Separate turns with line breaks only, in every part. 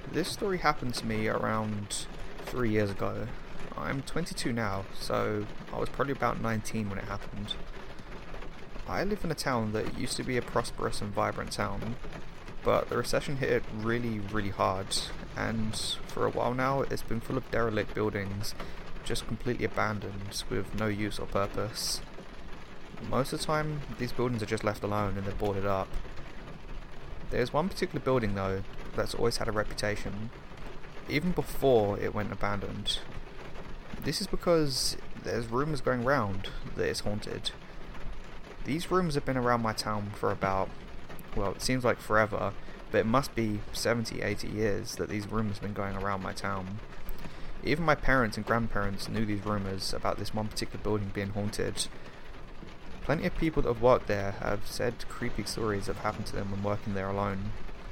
This story happened to me around 3 years ago. I'm 22 now, so I was probably about 19 when it happened. I live in a town that used to be a prosperous and vibrant town, but the recession hit it really hard, and for a while now it's been full of derelict buildings, just completely abandoned with no use or purpose. Most of the time, these buildings are just left alone and they're boarded up. There's one particular building though that's always had a reputation, even before it went abandoned. This is because there's rumours going round that it's haunted. These rumours have been around my town for about, well, it seems like forever, but it must be 70, 80 years that these rumours have been going around my town. Even my parents and grandparents knew these rumours about this one particular building being haunted. Plenty of people that have worked there have said creepy stories have happened to them when working there alone.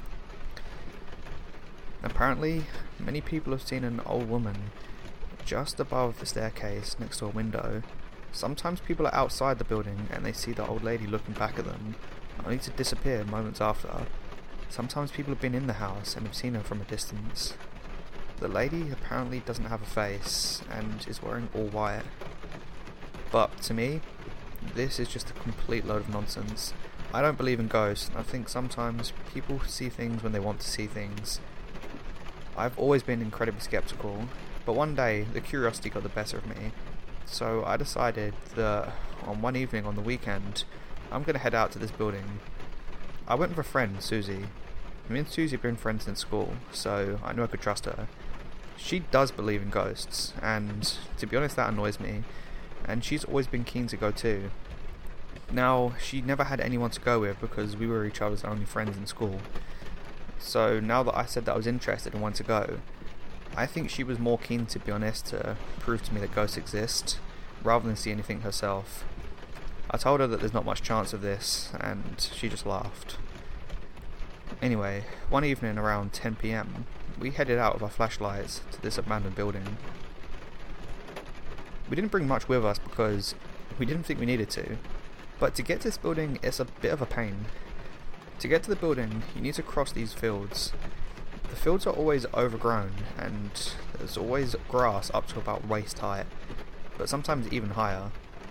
Apparently, many people have seen an old woman just above the staircase next to a window. Sometimes people are outside the building and they see the old lady looking back at them, only to disappear moments after. Sometimes people have been in the house and have seen her from a distance. The lady apparently doesn't have a face and is wearing all white. But to me, this is just a complete load of nonsense. I don't believe in ghosts. I think sometimes people see things when they want to see things. I've always been incredibly skeptical, but one day the curiosity got the better of me. So I decided that on one evening on the weekend, I'm going to head out to this building. I went with a friend, Susie. Me and Susie have been friends since school, so I knew I could trust her. She does believe in ghosts, and to be honest that annoys me, and she's always been keen to go too. Now, she never had anyone to go with because we were each other's only friends in school. So now that I said that I was interested and wanted to go, I think she was more keen, to be honest, to prove to me that ghosts exist, rather than see anything herself. I told her that there's not much chance of this, and she just laughed. Anyway, one evening around 10 PM, we headed out with our flashlights to this abandoned building. We didn't bring much with us because we didn't think we needed to, but to get to this building it's a bit of a pain. To get to the building, you need to cross these fields. The fields are always overgrown, and there's always grass up to about waist height, but sometimes even higher.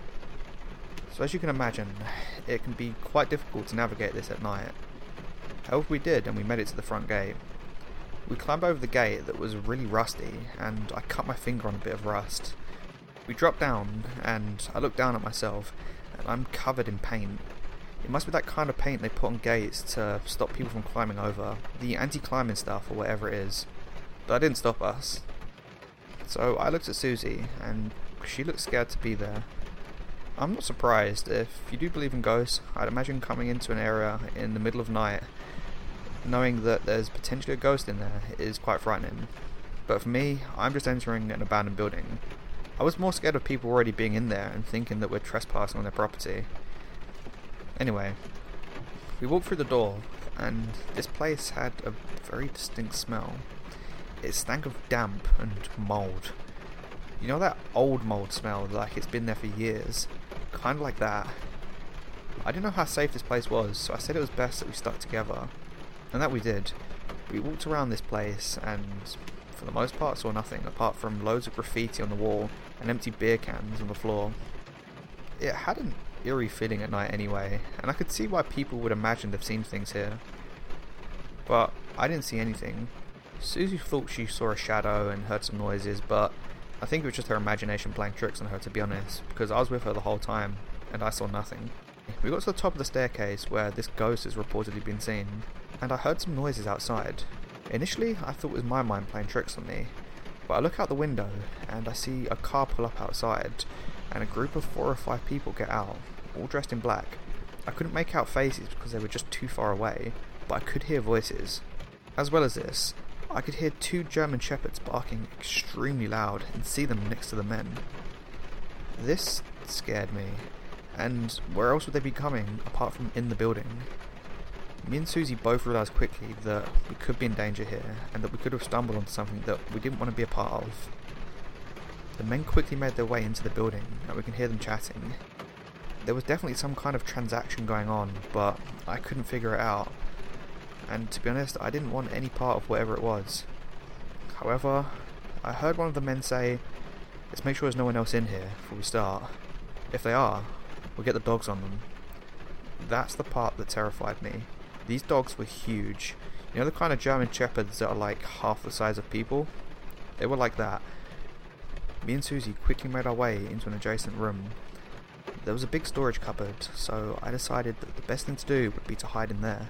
So as you can imagine, it can be quite difficult to navigate this at night. However we did, and we made it to the front gate. We climbed over the gate that was really rusty, and I cut my finger on a bit of rust. We dropped down, and I looked down at myself, and I'm covered in paint. It must be that kind of paint they put on gates to stop people from climbing over, the anti-climbing stuff or whatever it is. But that didn't stop us. So I looked at Susie, and she looked scared to be there. I'm not surprised. If you do believe in ghosts, I'd imagine coming into an area in the middle of night, knowing that there's potentially a ghost in there, is quite frightening. But for me, I'm just entering an abandoned building. I was more scared of people already being in there and thinking that we're trespassing on their property. Anyway, we walked through the door, and this place had a very distinct smell. It stank of damp and mould. You know that old mould smell, like it's been there for years? Kind of like that. I didn't know how safe this place was, so I said it was best that we stuck together. And that we did. We walked around this place, and for the most part saw nothing, apart from loads of graffiti on the wall and empty beer cans on the floor. It had an eerie feeling at night anyway, and I could see why people would imagine they've seen things here. But I didn't see anything. Susie thought she saw a shadow and heard some noises, but I think it was just her imagination playing tricks on her, to be honest, because I was with her the whole time, and I saw nothing. We got to the top of the staircase where this ghost has reportedly been seen, and I heard some noises outside. Initially, I thought it was my mind playing tricks on me, but I look out the window, and I see a car pull up outside, and a group of 4 or 5 people get out, all dressed in black. I couldn't make out faces because they were just too far away, but I could hear voices. As well as this, I could hear 2 German shepherds barking extremely loud and see them next to the men. This scared me, and where else would they be coming apart from in the building? Me and Susie both realised quickly that we could be in danger here, and that we could have stumbled onto something that we didn't want to be a part of. The men quickly made their way into the building, and we can hear them chatting. There was definitely some kind of transaction going on, but I couldn't figure it out. And to be honest, I didn't want any part of whatever it was. However, I heard one of the men say, "Let's make sure there's no one else in here before we start. If they are, we'll get the dogs on them." That's the part that terrified me. These dogs were huge. You know the kind of German shepherds that are like half the size of people? They were like that. Me and Susie quickly made our way into an adjacent room. There was a big storage cupboard, so I decided that the best thing to do would be to hide in there.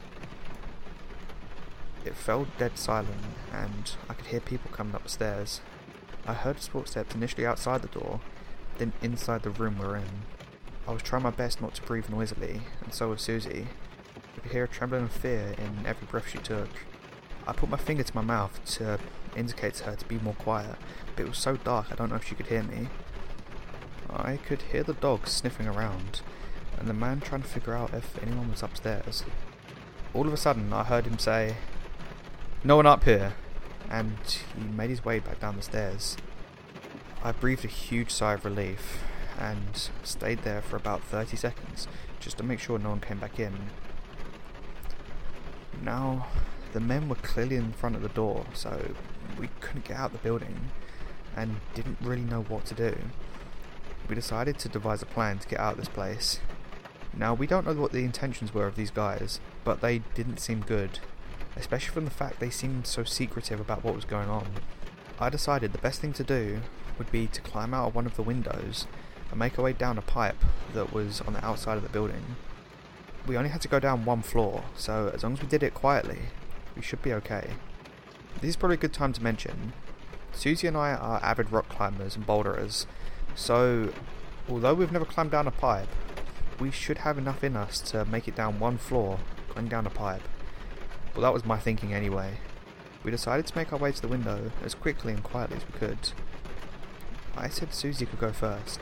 It fell dead silent, and I could hear people coming up the stairs. I heard footsteps initially outside the door, then inside the room we're in. I was trying my best not to breathe noisily, and so was Susie. I could hear a trembling of fear in every breath she took. I put my finger to my mouth to indicate to her to be more quiet, but it was so dark I don't know if she could hear me. I could hear the dogs sniffing around, and the man trying to figure out if anyone was upstairs. All of a sudden I heard him say, "No one up here," and he made his way back down the stairs. I breathed a huge sigh of relief, and stayed there for about 30 seconds, just to make sure no one came back in. Now, the men were clearly in front of the door, so we couldn't get out the building, and didn't really know what to do. We decided to devise a plan to get out of this place. Now, we don't know what the intentions were of these guys, but they didn't seem good, especially from the fact they seemed so secretive about what was going on. I decided the best thing to do would be to climb out of one of the windows and make our way down a pipe that was on the outside of the building. We only had to go down one floor, so as long as we did it quietly, we should be okay. This is probably a good time to mention, Susie and I are avid rock climbers and boulderers, so although we've never climbed down a pipe, we should have enough in us to make it down one floor, going down a pipe. Well, that was my thinking anyway. We decided to make our way to the window as quickly and quietly as we could. I said Susie could go first.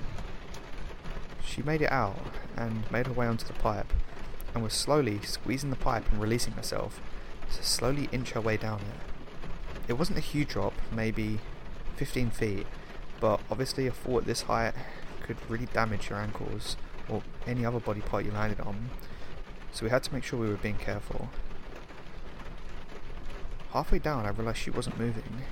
She made it out and made her way onto the pipe, and was slowly squeezing the pipe and releasing herself to slowly inch her way down it. It wasn't a huge drop, maybe 15 feet, but obviously a fall at this height could really damage your ankles or any other body part you landed on, so we had to make sure we were being careful. Halfway down I realised she wasn't moving.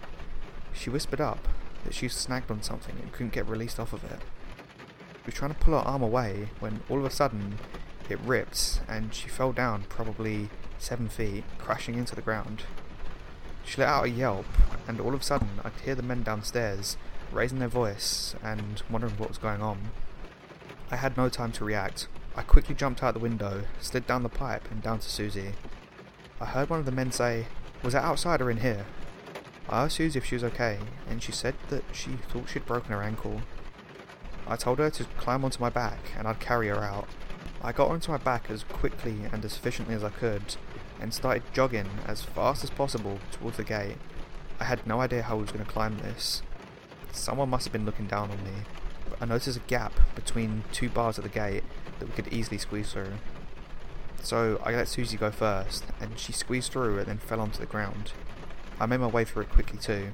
She whispered up that she snagged on something and couldn't get released off of it. We were trying to pull her arm away when all of a sudden it ripped and she fell down probably 7 feet, crashing into the ground. She let out a yelp, and all of a sudden I could hear the men downstairs raising their voice and wondering what was going on. I had no time to react. I quickly jumped out the window, slid down the pipe and down to Susie. I heard one of the men say, "Was that outside or in here?" I asked Susie if she was okay, and she said that she thought she'd broken her ankle. I told her to climb onto my back and I'd carry her out. I got onto my back as quickly and as efficiently as I could, and started jogging as fast as possible towards the gate. I had no idea how I was going to climb this. Someone must have been looking down on me. I noticed a gap between two bars at the gate that we could easily squeeze through. So I let Susie go first, and she squeezed through and then fell onto the ground. I made my way through it quickly too.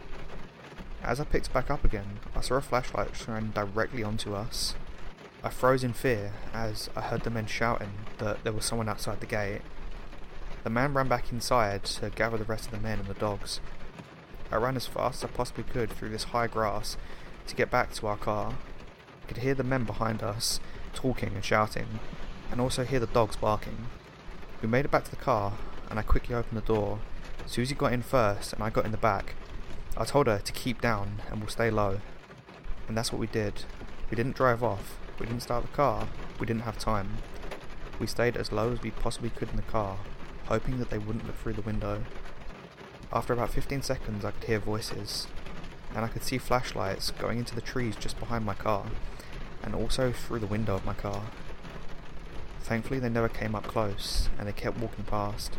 As I picked back up again, I saw a flashlight shine directly onto us. I froze in fear as I heard the men shouting that there was someone outside the gate. The man ran back inside to gather the rest of the men and the dogs. I ran as fast as I possibly could through this high grass to get back to our car. I could hear the men behind us talking and shouting, and also hear the dogs barking. We made it back to the car, and I quickly opened the door. Susie got in first, and I got in the back. I told her to keep down and we'll stay low. And that's what we did. We didn't drive off, we didn't start the car, we didn't have time. We stayed as low as we possibly could in the car, hoping that they wouldn't look through the window. After about 15 seconds I could hear voices, and I could see flashlights going into the trees just behind my car, and also through the window of my car. Thankfully they never came up close, and they kept walking past.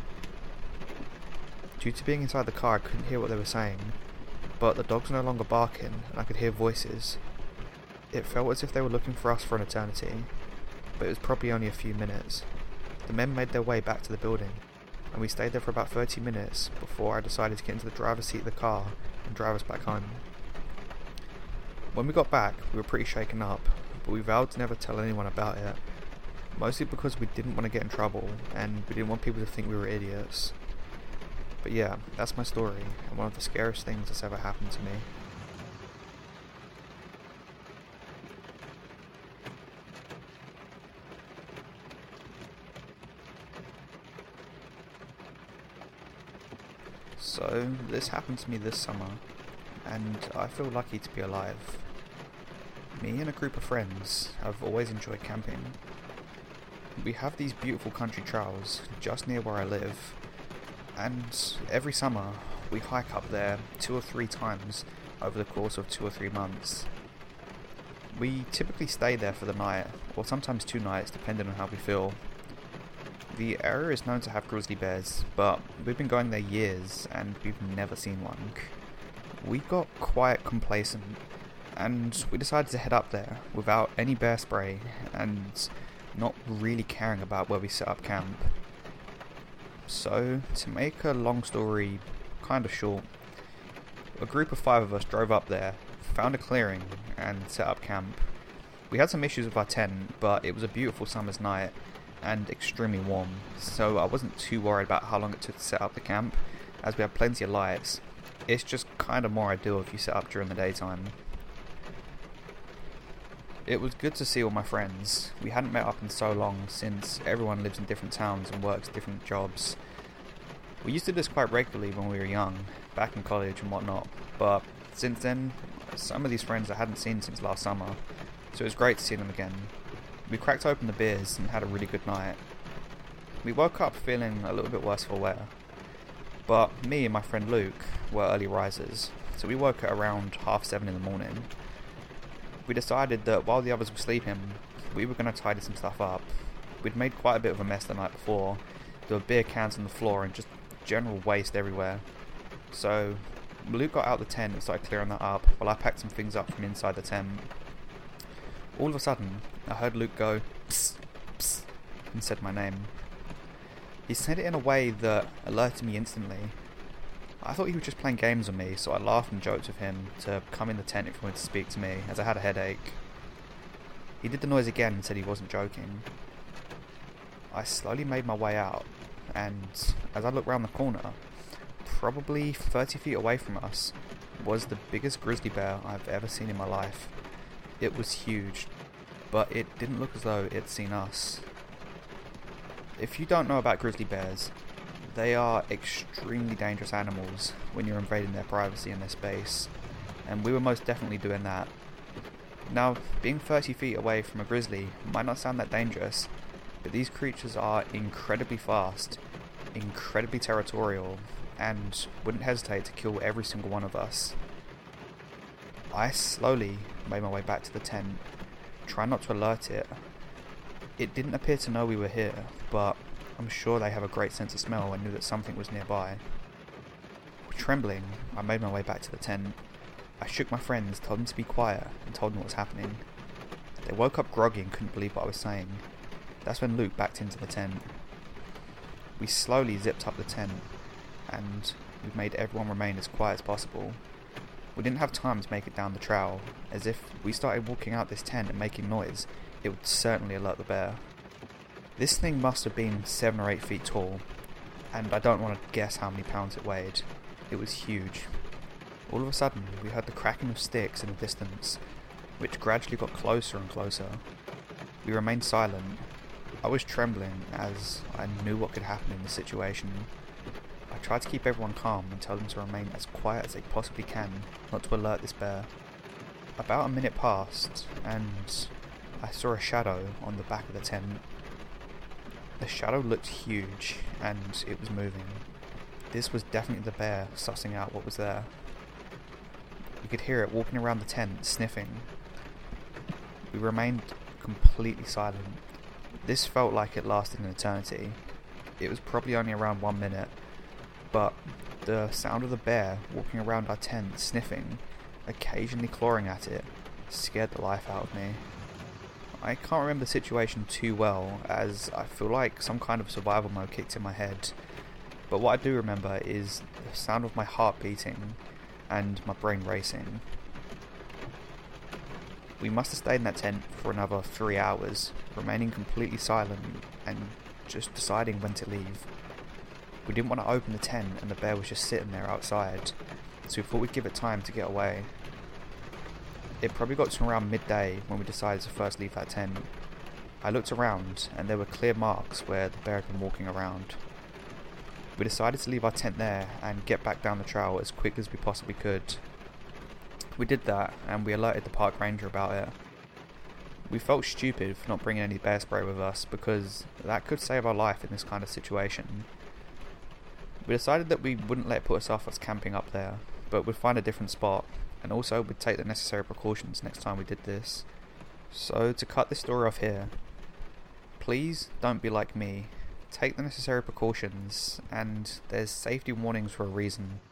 Due to being inside the car I couldn't hear what they were saying, but the dogs were no longer barking and I could hear voices. It felt as if they were looking for us for an eternity, but it was probably only a few minutes. The men made their way back to the building, and we stayed there for about 30 minutes before I decided to get into the driver's seat of the car and drive us back home. When we got back, we were pretty shaken up, but we vowed to never tell anyone about it, mostly because we didn't want to get in trouble and we didn't want people to think we were idiots. But yeah, that's my story, and one of the scariest things that's ever happened to me. So, this happened to me this summer, and I feel lucky to be alive. Me and a group of friends have always enjoyed camping. We have these beautiful country trails just near where I live, and every summer we hike up there 2 or 3 times over the course of 2 or 3 months. We typically stay there for the night, or sometimes 2 nights depending on how we feel. The area is known to have grizzly bears, but we've been going there years and we've never seen one. We got quite complacent and we decided to head up there without any bear spray and not really caring about where we set up camp. So, to make a long story kind of short, a group of 5 of us drove up there, found a clearing and set up camp. We had some issues with our tent, but it was a beautiful summer's night and extremely warm, so I wasn't too worried about how long it took to set up the camp, as we had plenty of lights. It's just kind of more ideal if you set up during the daytime. It was good to see all my friends. We hadn't met up in so long, since everyone lives in different towns and works different jobs. We used to do this quite regularly when we were young, back in college and whatnot, but since then, some of these friends I hadn't seen since last summer, so it was great to see them again. We cracked open the beers and had a really good night. We woke up feeling a little bit worse for wear, but me and my friend Luke were early risers, so we woke at around 7:30 in the morning. We decided that while the others were sleeping, we were going to tidy some stuff up. We'd made quite a bit of a mess the night before. There were beer cans on the floor and just general waste everywhere. So Luke got out the tent and started clearing that up while I packed some things up from inside the tent. All of a sudden, I heard Luke go, "Psst, psst," and said my name. He said it in a way that alerted me instantly. I thought he was just playing games on me, so I laughed and joked with him to come in the tent if he wanted to speak to me, as I had a headache. He did the noise again and said he wasn't joking. I slowly made my way out, and as I looked round the corner, probably 30 feet away from us, was the biggest grizzly bear I've ever seen in my life. It was huge, but it didn't look as though it'd seen us. If you don't know about grizzly bears, they are extremely dangerous animals when you're invading their privacy and their space, and we were most definitely doing that. Now, being 30 feet away from a grizzly might not sound that dangerous, but these creatures are incredibly fast, incredibly territorial, and wouldn't hesitate to kill every single one of us. I slowly made my way back to the tent, trying not to alert it. It didn't appear to know we were here, but I'm sure they have a great sense of smell and knew that something was nearby. Trembling, I made my way back to the tent. I shook my friends, told them to be quiet, and told them what was happening. They woke up groggy and couldn't believe what I was saying. That's when Luke backed into the tent. We slowly zipped up the tent, and we made everyone remain as quiet as possible. We didn't have time to make it down the trail, as if we started walking out this tent and making noise, it would certainly alert the bear. This thing must have been 7 or 8 feet tall, and I don't want to guess how many pounds it weighed. It was huge. All of a sudden, we heard the cracking of sticks in the distance, which gradually got closer and closer. We remained silent. I was trembling, as I knew what could happen in this situation. I tried to keep everyone calm and tell them to remain as quiet as they possibly can, not to alert this bear. About a minute passed, and I saw a shadow on the back of the tent. The shadow looked huge, and it was moving. This was definitely the bear sussing out what was there. We could hear it walking around the tent, sniffing. We remained completely silent. This felt like it lasted an eternity. It was probably only around 1 minute, but the sound of the bear walking around our tent, sniffing, occasionally clawing at it, scared the life out of me. I can't remember the situation too well, as I feel like some kind of survival mode kicked in my head, but what I do remember is the sound of my heart beating and my brain racing. We must have stayed in that tent for another 3 hours, remaining completely silent and just deciding when to leave. We didn't want to open the tent and the bear was just sitting there outside, so we thought we'd give it time to get away. It probably got to around midday when we decided to first leave that tent. I looked around and there were clear marks where the bear had been walking around. We decided to leave our tent there and get back down the trail as quick as we possibly could. We did that and we alerted the park ranger about it. We felt stupid for not bringing any bear spray with us because that could save our life in this kind of situation. We decided that we wouldn't let it put us off us camping up there, but we'd find a different spot, and also we'd take the necessary precautions next time we did this. So to cut this story off here, please don't be like me. Take the necessary precautions, and there's safety warnings for a reason.